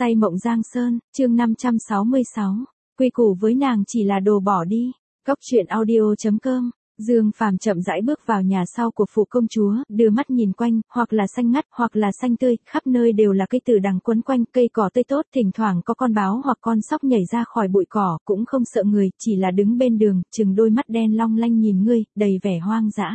Say mộng Giang Sơn, chương 566. Quy củ với nàng chỉ là đồ bỏ đi. Góc truyện audio.com. Dương Phàm chậm rãi bước vào nhà sau của phụ công chúa, đưa mắt nhìn quanh, hoặc là xanh ngắt, hoặc là xanh tươi, khắp nơi đều là cây tử đằng quấn quanh, cây cỏ tươi tốt, thỉnh thoảng có con báo hoặc con sóc nhảy ra khỏi bụi cỏ, cũng không sợ người, chỉ là đứng bên đường, chừng đôi mắt đen long lanh nhìn ngươi, đầy vẻ hoang dã.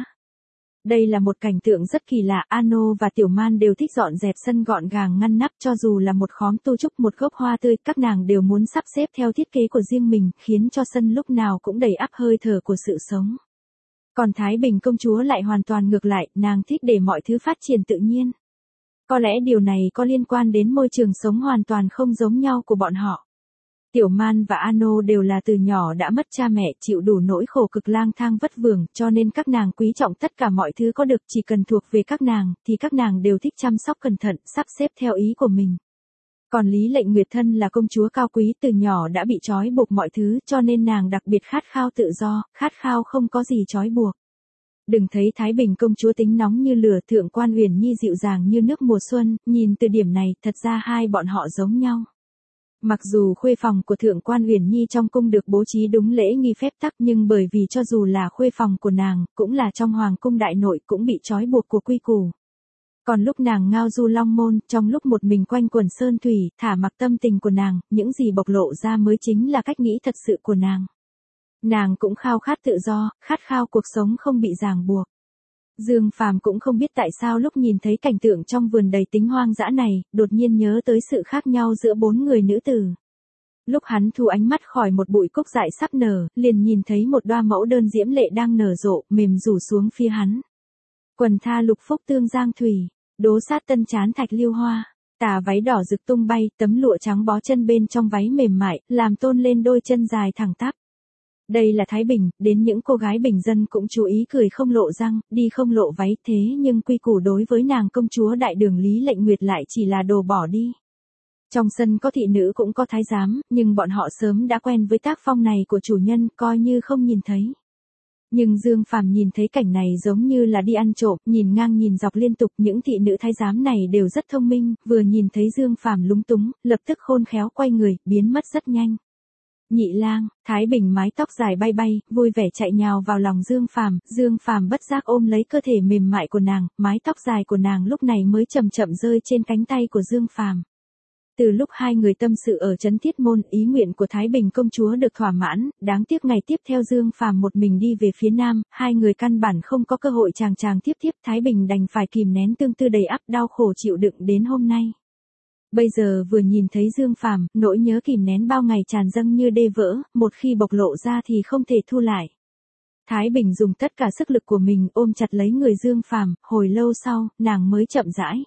Đây là một cảnh tượng rất kỳ lạ, Ano và Tiểu Man đều thích dọn dẹp sân gọn gàng ngăn nắp, cho dù là một khóm tu trúc, một gốc hoa tươi, các nàng đều muốn sắp xếp theo thiết kế của riêng mình, khiến cho sân lúc nào cũng đầy ắp hơi thở của sự sống. Còn Thái Bình công chúa lại hoàn toàn ngược lại, nàng thích để mọi thứ phát triển tự nhiên. Có lẽ điều này có liên quan đến môi trường sống hoàn toàn không giống nhau của bọn họ. Tiểu Man và Ano đều là từ nhỏ đã mất cha mẹ, chịu đủ nỗi khổ cực lang thang vất vưởng, cho nên các nàng quý trọng tất cả mọi thứ có được, chỉ cần thuộc về các nàng, thì các nàng đều thích chăm sóc cẩn thận, sắp xếp theo ý của mình. Còn Lý Lệnh Nguyệt thân là công chúa cao quý, từ nhỏ đã bị trói buộc mọi thứ, cho nên nàng đặc biệt khát khao tự do, khát khao không có gì trói buộc. Đừng thấy Thái Bình công chúa tính nóng như lửa, Thượng quan Uyển Nhi dịu dàng như nước mùa xuân, nhìn từ điểm này, thật ra hai bọn họ giống nhau. Mặc dù khuê phòng của Thượng quan Uyển Nhi trong cung được bố trí đúng lễ nghi phép tắc, nhưng bởi vì cho dù là khuê phòng của nàng, cũng là trong hoàng cung đại nội, cũng bị trói buộc của quy củ. Còn lúc nàng ngao du long môn, trong lúc một mình quanh quần sơn thủy, thả mặc tâm tình của nàng, những gì bộc lộ ra mới chính là cách nghĩ thật sự của nàng. Nàng cũng khao khát tự do, khát khao cuộc sống không bị ràng buộc. Dương Phàm cũng không biết tại sao lúc nhìn thấy cảnh tượng trong vườn đầy tính hoang dã này, đột nhiên nhớ tới sự khác nhau giữa bốn người nữ tử. Lúc hắn thu ánh mắt khỏi một bụi cúc dại sắp nở, liền nhìn thấy một đóa mẫu đơn diễm lệ đang nở rộ, mềm rủ xuống phía hắn. Quần tha lục phúc tương giang thủy, đố sát tân chán thạch lưu hoa, tà váy đỏ rực tung bay, tấm lụa trắng bó chân bên trong váy mềm mại, làm tôn lên đôi chân dài thẳng tắp. Đây là Thái Bình, đến những cô gái bình dân cũng chú ý cười không lộ răng, đi không lộ váy, thế nhưng quy củ đối với nàng công chúa đại đường Lý Lệnh Nguyệt lại chỉ là đồ bỏ đi. Trong sân có thị nữ cũng có thái giám, nhưng bọn họ sớm đã quen với tác phong này của chủ nhân, coi như không nhìn thấy. Nhưng Dương Phàm nhìn thấy cảnh này giống như là đi ăn trộm, nhìn ngang nhìn dọc liên tục, những thị nữ thái giám này đều rất thông minh, vừa nhìn thấy Dương Phàm lúng túng, lập tức khôn khéo quay người, biến mất rất nhanh. Nhị lang, Thái Bình mái tóc dài bay bay, vui vẻ chạy nhào vào lòng Dương Phàm bất giác ôm lấy cơ thể mềm mại của nàng, mái tóc dài của nàng lúc này mới chậm chậm rơi trên cánh tay của Dương Phàm. Từ lúc hai người tâm sự ở trấn Thiết Môn, ý nguyện của Thái Bình công chúa được thỏa mãn, đáng tiếc ngày tiếp theo Dương Phàm một mình đi về phía nam, hai người căn bản không có cơ hội chàng tiếp, Thái Bình đành phải kìm nén tương tư đầy ắp đau khổ chịu đựng đến hôm nay. Bây giờ vừa nhìn thấy Dương Phàm, nỗi nhớ kìm nén bao ngày tràn dâng như đê vỡ, một khi bộc lộ ra thì không thể thu lại. Thái Bình dùng tất cả sức lực của mình ôm chặt lấy người Dương Phàm, hồi lâu sau, nàng mới chậm rãi.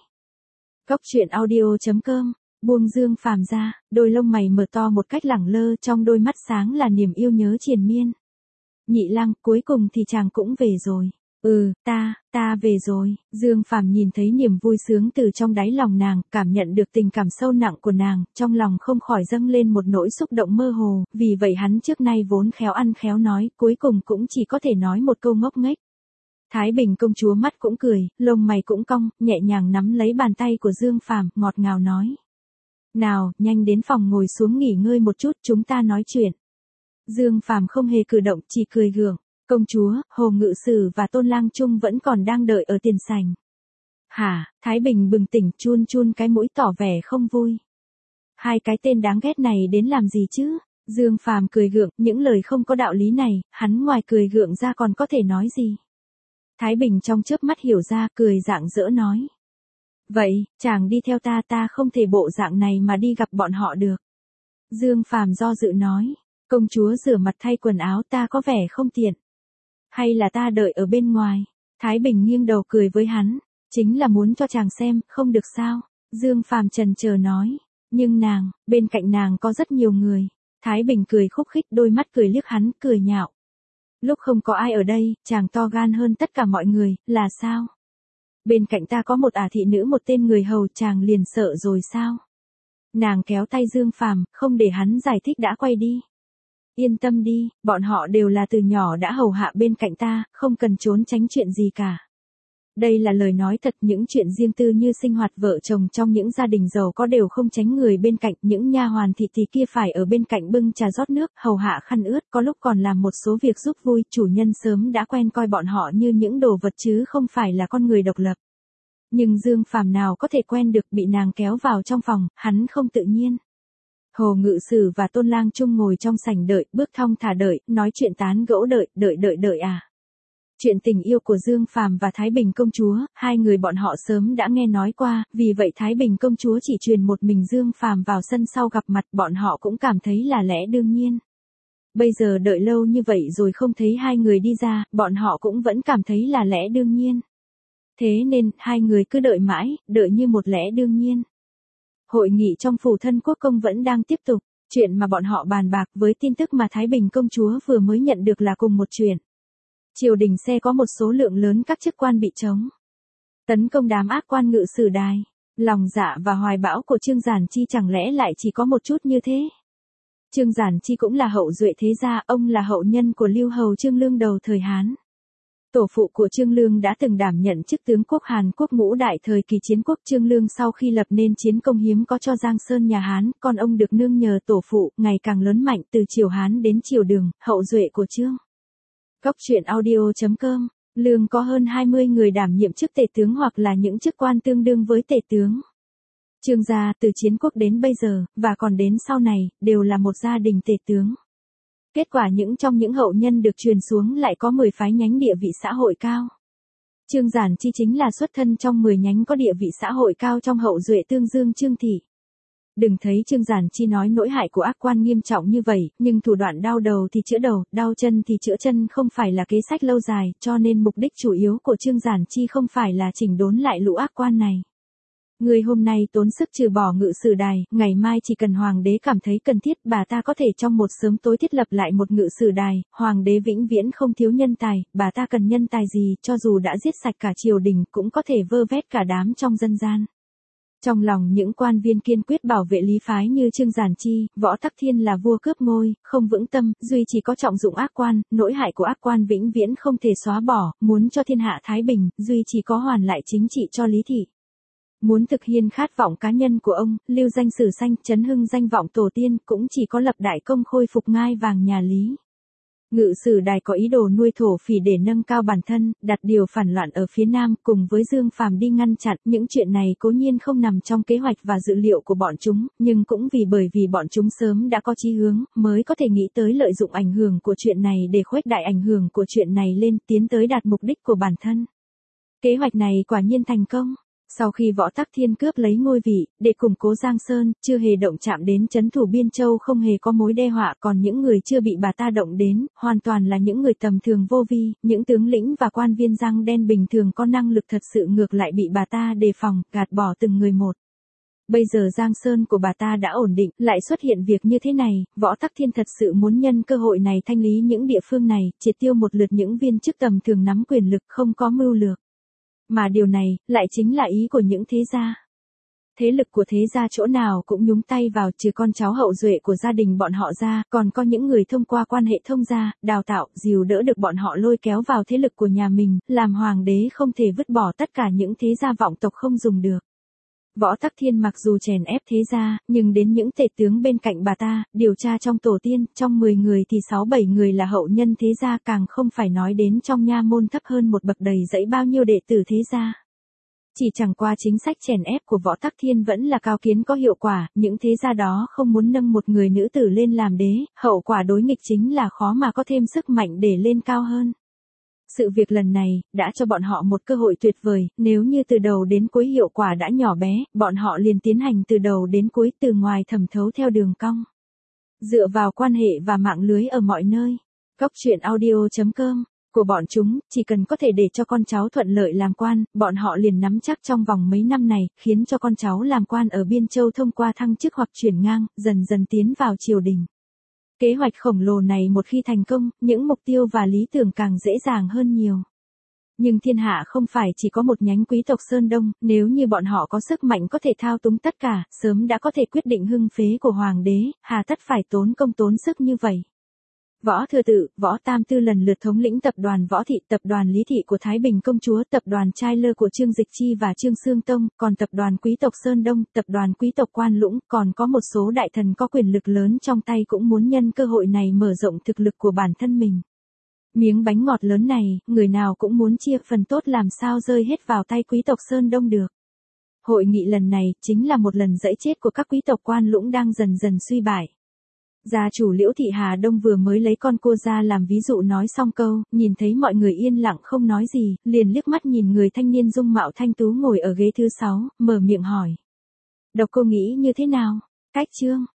Góc truyện audio.com. Buông Dương Phàm ra, đôi lông mày mở to một cách lẳng lơ, trong đôi mắt sáng là niềm yêu nhớ triền miên. Nhị lang, cuối cùng thì chàng cũng về rồi. Ta về rồi. Dương Phàm nhìn thấy niềm vui sướng từ trong đáy lòng nàng, cảm nhận được tình cảm sâu nặng của nàng, trong lòng không khỏi dâng lên một nỗi xúc động mơ hồ, vì vậy hắn trước nay vốn khéo ăn khéo nói, cuối cùng cũng chỉ có thể nói một câu ngốc nghếch. Thái Bình công chúa mắt cũng cười, lông mày cũng cong, nhẹ nhàng nắm lấy bàn tay của Dương Phàm, ngọt ngào nói. Nào, nhanh đến phòng ngồi xuống nghỉ ngơi một chút, chúng ta nói chuyện. Dương Phàm không hề cử động, chỉ cười gượng. Công chúa, Hồ Ngự Sử và Tôn Lang Trung vẫn còn đang đợi ở tiền sảnh. Hả? Thái Bình bừng tỉnh, chun cái mũi tỏ vẻ không vui. Hai cái tên đáng ghét này đến làm gì chứ? Dương Phàm cười gượng, những lời không có đạo lý này, hắn ngoài cười gượng ra còn có thể nói gì? Thái Bình trong chớp mắt hiểu ra, cười rạng rỡ nói. Vậy, chàng đi theo ta không thể bộ dạng này mà đi gặp bọn họ được. Dương Phàm do dự nói. Công chúa rửa mặt thay quần áo, ta có vẻ không tiện. Hay là ta đợi ở bên ngoài? Thái Bình nghiêng đầu cười với hắn. Chính là muốn cho chàng xem, không được sao? Dương Phàm chần chờ nói. Nhưng bên cạnh nàng có rất nhiều người. Thái Bình cười khúc khích, đôi mắt cười liếc hắn, cười nhạo. Lúc không có ai ở đây, chàng to gan hơn tất cả mọi người, là sao? Bên cạnh ta có một thị nữ, một tên người hầu, chàng liền sợ rồi sao? Nàng kéo tay Dương Phàm, không để hắn giải thích đã quay đi. Yên tâm đi, bọn họ đều là từ nhỏ đã hầu hạ bên cạnh ta, không cần trốn tránh chuyện gì cả. Đây là lời nói thật, những chuyện riêng tư như sinh hoạt vợ chồng trong những gia đình giàu có đều không tránh người bên cạnh, những nha hoàn thị thì kia phải ở bên cạnh bưng trà rót nước, hầu hạ khăn ướt, có lúc còn làm một số việc giúp vui, chủ nhân sớm đã quen coi bọn họ như những đồ vật chứ không phải là con người độc lập. Nhưng Dương Phàm nào có thể quen được, bị nàng kéo vào trong phòng, hắn không tự nhiên. Hồ Ngự Sử và Tôn Lang Trung ngồi trong sảnh đợi, bước thong thả đợi, nói chuyện tán gẫu đợi à. Chuyện tình yêu của Dương Phàm và Thái Bình công chúa, hai người bọn họ sớm đã nghe nói qua, vì vậy Thái Bình công chúa chỉ truyền một mình Dương Phàm vào sân sau gặp mặt, bọn họ cũng cảm thấy là lẽ đương nhiên. Bây giờ đợi lâu như vậy rồi không thấy hai người đi ra, bọn họ cũng vẫn cảm thấy là lẽ đương nhiên. Thế nên, hai người cứ đợi mãi, đợi như một lẽ đương nhiên. Hội nghị trong phủ thân quốc công vẫn đang tiếp tục, chuyện mà bọn họ bàn bạc với tin tức mà Thái Bình công chúa vừa mới nhận được là cùng một chuyện. Triều đình xe có một số lượng lớn các chức quan bị trống. Tấn công đám ác quan Ngự Sử Đài, lòng dạ và hoài bão của Trương Giản Chi chẳng lẽ lại chỉ có một chút như thế. Trương Giản Chi cũng là hậu duệ thế gia, ông là hậu nhân của Lưu Hầu Trương Lương đầu thời Hán. Tổ phụ của Trương Lương đã từng đảm nhận chức tướng quốc Hàn Quốc ngũ đại thời kỳ chiến quốc. Trương Lương sau khi lập nên chiến công hiếm có cho Giang Sơn nhà Hán, con ông được nương nhờ tổ phụ, ngày càng lớn mạnh từ triều Hán đến triều Đường, hậu duệ của Trương. Góc truyện audio.com, Lương có hơn 20 người đảm nhiệm chức tể tướng hoặc là những chức quan tương đương với tể tướng. Trương gia từ chiến quốc đến bây giờ, và còn đến sau này, đều là một gia đình tể tướng. Kết quả trong những hậu nhân được truyền xuống lại có 10 phái nhánh địa vị xã hội cao. Trương Giản Chi chính là xuất thân trong 10 nhánh có địa vị xã hội cao trong hậu duệ Tương Dương Trương thị. Đừng thấy Trương Giản Chi nói nỗi hại của ác quan nghiêm trọng như vậy, nhưng thủ đoạn đau đầu thì chữa đầu, đau chân thì chữa chân không phải là kế sách lâu dài, cho nên mục đích chủ yếu của Trương Giản Chi không phải là chỉnh đốn lại lũ ác quan này. Người hôm nay tốn sức trừ bỏ Ngự Sử Đài, ngày mai chỉ cần hoàng đế cảm thấy cần thiết, bà ta có thể trong một sớm tối thiết lập lại một Ngự Sử Đài, hoàng đế vĩnh viễn không thiếu nhân tài, bà ta cần nhân tài gì, cho dù đã giết sạch cả triều đình cũng có thể vơ vét cả đám trong dân gian. Trong lòng những quan viên kiên quyết bảo vệ lý phái như Trương Giản Chi, Võ Tắc Thiên là vua cướp ngôi, không vững tâm, duy chỉ có trọng dụng ác quan, nỗi hại của ác quan vĩnh viễn không thể xóa bỏ, muốn cho thiên hạ thái bình, duy chỉ có hoàn lại chính trị cho Lý thị. Muốn thực hiện khát vọng cá nhân của ông, lưu danh sử xanh, chấn hưng danh vọng tổ tiên, cũng chỉ có lập đại công khôi phục ngai vàng nhà Lý. Ngự Sử Đài có ý đồ nuôi thổ phỉ để nâng cao bản thân, đặt điều phản loạn ở phía Nam, cùng với Dương Phàm đi ngăn chặn. Những chuyện này cố nhiên không nằm trong kế hoạch và dự liệu của bọn chúng, nhưng cũng bởi vì bọn chúng sớm đã có chí hướng, mới có thể nghĩ tới lợi dụng ảnh hưởng của chuyện này để khuếch đại ảnh hưởng của chuyện này lên, tiến tới đạt mục đích của bản thân. Kế hoạch này quả nhiên thành công. Sau khi Võ Tắc Thiên cướp lấy ngôi vị, để củng cố Giang Sơn, chưa hề động chạm đến trấn thủ Biên Châu, không hề có mối đe họa, còn những người chưa bị bà ta động đến, hoàn toàn là những người tầm thường vô vi, những tướng lĩnh và quan viên răng đen bình thường có năng lực thật sự ngược lại bị bà ta đề phòng, gạt bỏ từng người một. Bây giờ Giang Sơn của bà ta đã ổn định, lại xuất hiện việc như thế này, Võ Tắc Thiên thật sự muốn nhân cơ hội này thanh lý những địa phương này, triệt tiêu một lượt những viên chức tầm thường nắm quyền lực không có mưu lược. Mà điều này, lại chính là ý của những thế gia. Thế lực của thế gia chỗ nào cũng nhúng tay vào, trừ con cháu hậu duệ của gia đình bọn họ ra, còn có những người thông qua quan hệ thông gia, đào tạo, dìu đỡ được bọn họ lôi kéo vào thế lực của nhà mình, làm hoàng đế không thể vứt bỏ tất cả những thế gia vọng tộc không dùng được. Võ Tắc Thiên mặc dù chèn ép thế gia, nhưng đến những tể tướng bên cạnh bà ta, điều tra trong tổ tiên, trong 10 người thì 6-7 người là hậu nhân thế gia, càng không phải nói đến trong nha môn thấp hơn một bậc đầy dẫy bao nhiêu đệ tử thế gia. Chỉ chẳng qua chính sách chèn ép của Võ Tắc Thiên vẫn là cao kiến có hiệu quả, những thế gia đó không muốn nâng một người nữ tử lên làm đế, hậu quả đối nghịch chính là khó mà có thêm sức mạnh để lên cao hơn. Sự việc lần này, đã cho bọn họ một cơ hội tuyệt vời, nếu như từ đầu đến cuối hiệu quả đã nhỏ bé, bọn họ liền tiến hành từ đầu đến cuối, từ ngoài thẩm thấu theo đường cong. Dựa vào quan hệ và mạng lưới ở mọi nơi. Góc truyện audio.com, của bọn chúng, chỉ cần có thể để cho con cháu thuận lợi làm quan, bọn họ liền nắm chắc trong vòng mấy năm này, khiến cho con cháu làm quan ở Biên Châu thông qua thăng chức hoặc chuyển ngang, dần dần tiến vào triều đình. Kế hoạch khổng lồ này một khi thành công, những mục tiêu và lý tưởng càng dễ dàng hơn nhiều. Nhưng thiên hạ không phải chỉ có một nhánh quý tộc Sơn Đông, nếu như bọn họ có sức mạnh có thể thao túng tất cả, sớm đã có thể quyết định hưng phế của hoàng đế, hà tất phải tốn công tốn sức như vậy. Võ Thừa Tự, Võ Tam Tư lần lượt thống lĩnh tập đoàn Võ Thị, tập đoàn Lý Thị của Thái Bình Công Chúa, tập đoàn Trai Lơ của Trương Dịch Chi và Trương Xương Tông, còn tập đoàn quý tộc Sơn Đông, tập đoàn quý tộc Quan Lũng, còn có một số đại thần có quyền lực lớn trong tay cũng muốn nhân cơ hội này mở rộng thực lực của bản thân mình. Miếng bánh ngọt lớn này, người nào cũng muốn chia phần tốt làm sao rơi hết vào tay quý tộc Sơn Đông được. Hội nghị lần này chính là một lần giẫy chết của các quý tộc Quan Lũng đang dần dần suy bại. Gia chủ Liễu Thị Hà Đông vừa mới lấy con cua ra làm ví dụ nói xong câu, nhìn thấy mọi người yên lặng không nói gì, liền liếc mắt nhìn người thanh niên dung mạo thanh tú ngồi ở ghế thứ 6, mở miệng hỏi. Độc Cô nghĩ như thế nào? Cách Trương